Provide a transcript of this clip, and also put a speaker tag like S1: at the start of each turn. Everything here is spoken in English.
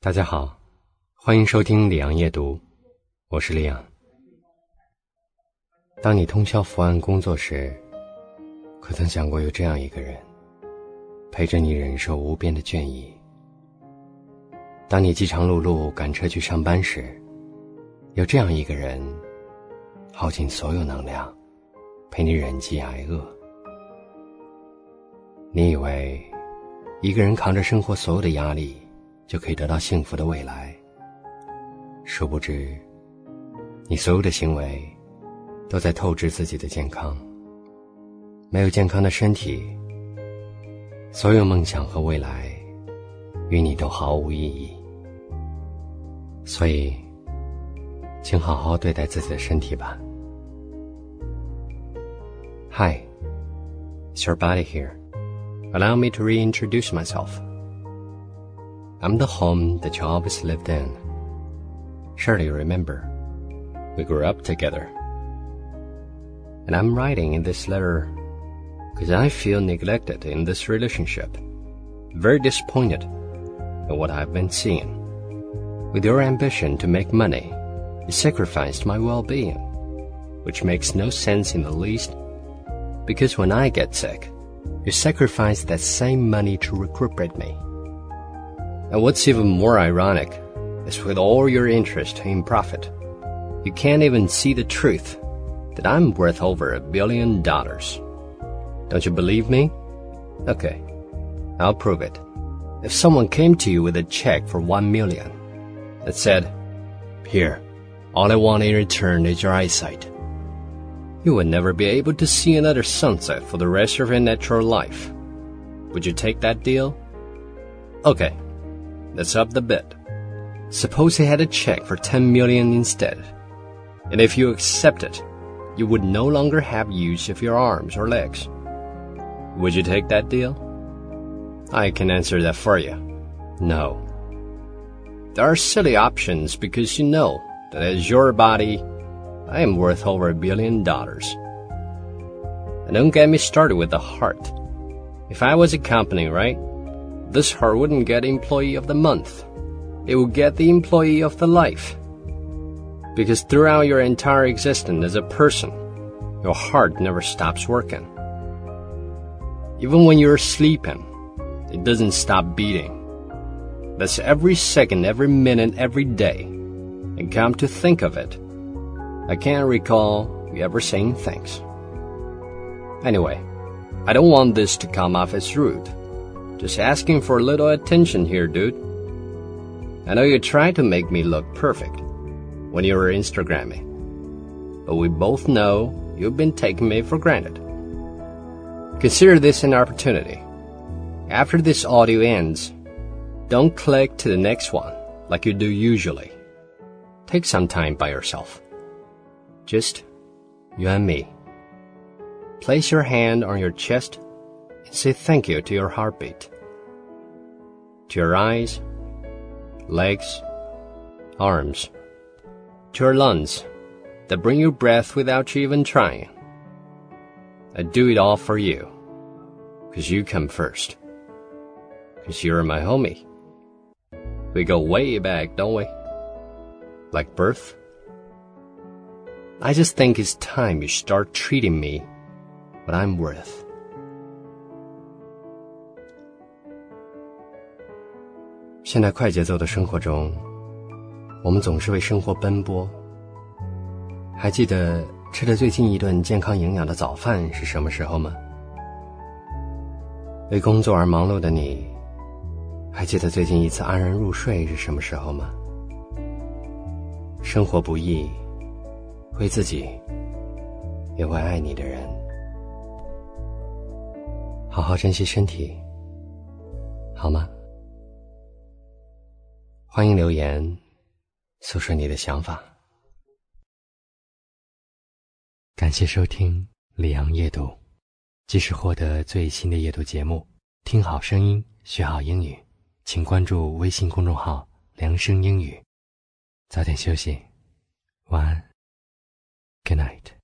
S1: 大家好，欢迎收听李阳夜读，我是李阳。当你通宵伏案工作时，可曾想过有这样一个人，陪着你忍受无边的倦意？当你饥肠辘辘赶车去上班时，有这样一个人，耗尽所有能量，陪你忍饥挨饿。你以为一个人扛着生活所有的压力，就可以得到幸福的未来，殊不知你所有的行为都在透支自己的健康。没有健康的身体，所有梦想和未来与你都毫无意义。所以请好好对待自己的身体吧。 Hi, it's your body here. Allow me to reintroduce myself.I'm the home that you always lived in. Surely you remember, we grew up together. And I'm writing in this letter because I feel neglected in this relationship, very disappointed in what I've been seeing. With your ambition to make money, you sacrificed my well-being, which makes no sense in the least, because when I get sick, you sacrifice that same money to recuperate me.And what's even more ironic is with all your interest in profit, you can't even see the truth that I'm worth over $1 billion. Don't you believe me? Okay, I'll prove it. If someone came to you with a check for $1 million and said, "Here, all I want in return is your eyesight," you would never be able to see another sunset for the rest of your natural life. Would you take that deal? Okay.Let's up the bid. Suppose he had a check for $10 million instead. And if you accept it, you would no longer have use of your arms or legs. Would you take that deal? I can answer that for you. No. There are silly options because you know that as your body, I am worth over $1 billion. And don't get me started with the heart. If I was a company, right?This heart wouldn't get Employee of the Month. It would get the Employee of the Life. Because throughout your entire existence as a person, your heart never stops working. Even when you're sleeping, it doesn't stop beating. That's every second, every minute, every day. And come to think of it, I can't recall you ever saying thanks. Anyway, I don't want this to come off as rude.Just asking for a little attention here, dude. I know you tried to make me look perfect when you were Instagramming, but we both know you've been taking me for granted. Consider this an opportunity. After this audio ends, don't click to the next one like you do usually. Take some time by yourself. Just you and me. Place your hand on your chest and say thank you to your heartbeat.To your eyes, legs, arms, to your lungs that bring you breath without you even trying. I do it all for you, because you come first, because you're my homie. We go way back, don't we? Like birth? I just think it's time you start treating me what I'm worth.现代快节奏的生活中，我们总是为生活奔波。还记得吃的最近一顿健康营养的早饭是什么时候吗？为工作而忙碌的你，还记得最近一次安然入睡是什么时候吗？生活不易，为自己，也为爱你的人。好好珍惜身体，好吗？欢迎留言诉说你的想法。感谢收听李阳夜读，即时获得最新的夜读节目，听好声音，学好英语，请关注微信公众号良声英语。早点休息，晚安 Good night。